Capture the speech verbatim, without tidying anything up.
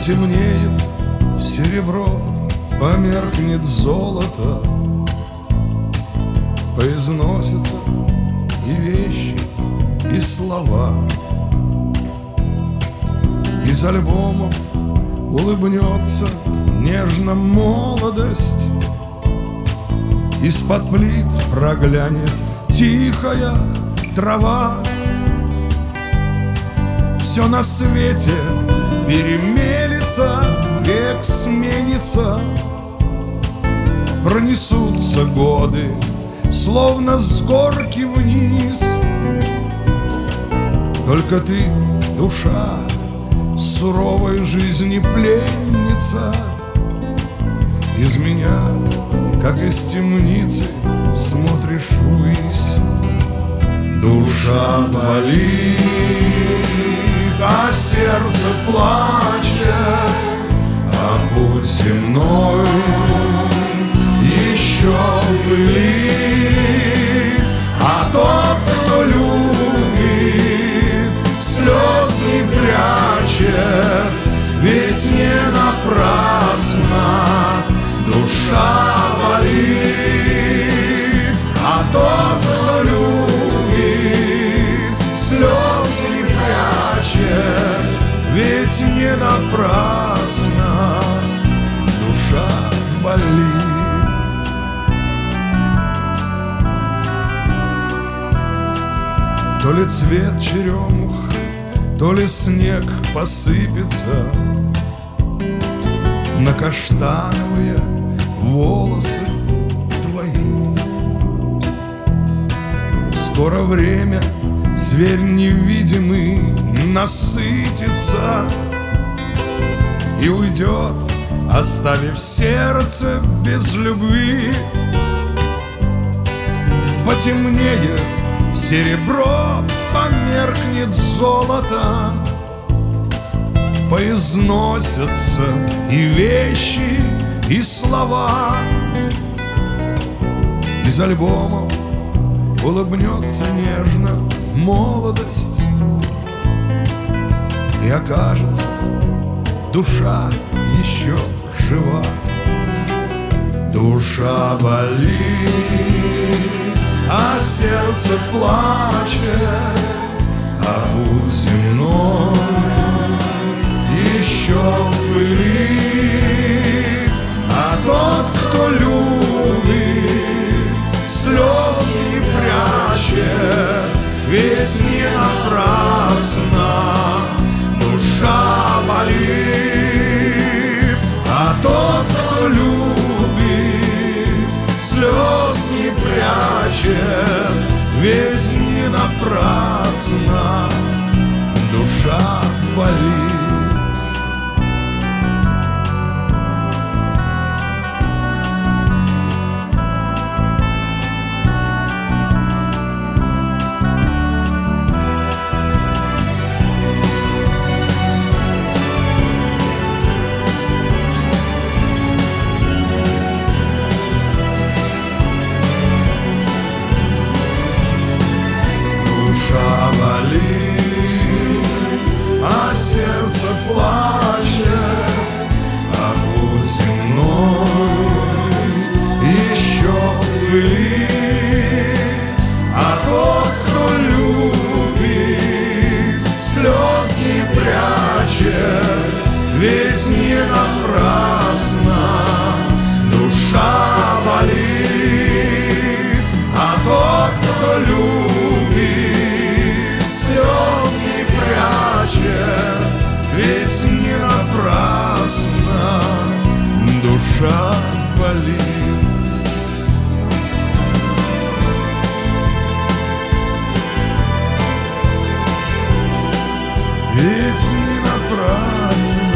Потемнеет серебро, померкнет золото, поизносятся и вещи, и слова. Из альбомов улыбнется нежно молодость, из-под плит проглянет тихая трава. Все на свете перемелется, век сменится, пронесутся годы, словно с горки вниз. Только ты, душа, суровой жизни пленница, из меня, как из темницы, смотришь ввысь. Душа болит, а сердце плачет, а путь земной еще пылит. А тот, кто любит, слез не прячет, ведь не напрасно душа болит. А тот, кто любит, слез не прячет, ведь не напрасно душа болит. То ли цвет черемух, то ли снег посыпется на каштановые волосы твои. Скоро время, зверь невидимый, насытится и уйдет, оставив сердце без любви. Потемнеет серебро, померкнет золото, поизносятся и вещи, и слова. Из альбомов улыбнется нежно молодость, и окажется, душа еще жива. Душа болит, а сердце плачет, а путь земной еще пылит. А тот, кто любит, слез не прячет, ведь не напрасно душа болит. А тот, кто любит, слез не прячет, ведь не напрасно душа болит. А сердце плачет, а путь земной еще пылит. А тот, кто любит, слез не прячет, ведь не напрасно душа болит. А тот, кто любит, слез не прячет, ведь не напрасно душа болит. Ведь не напрасно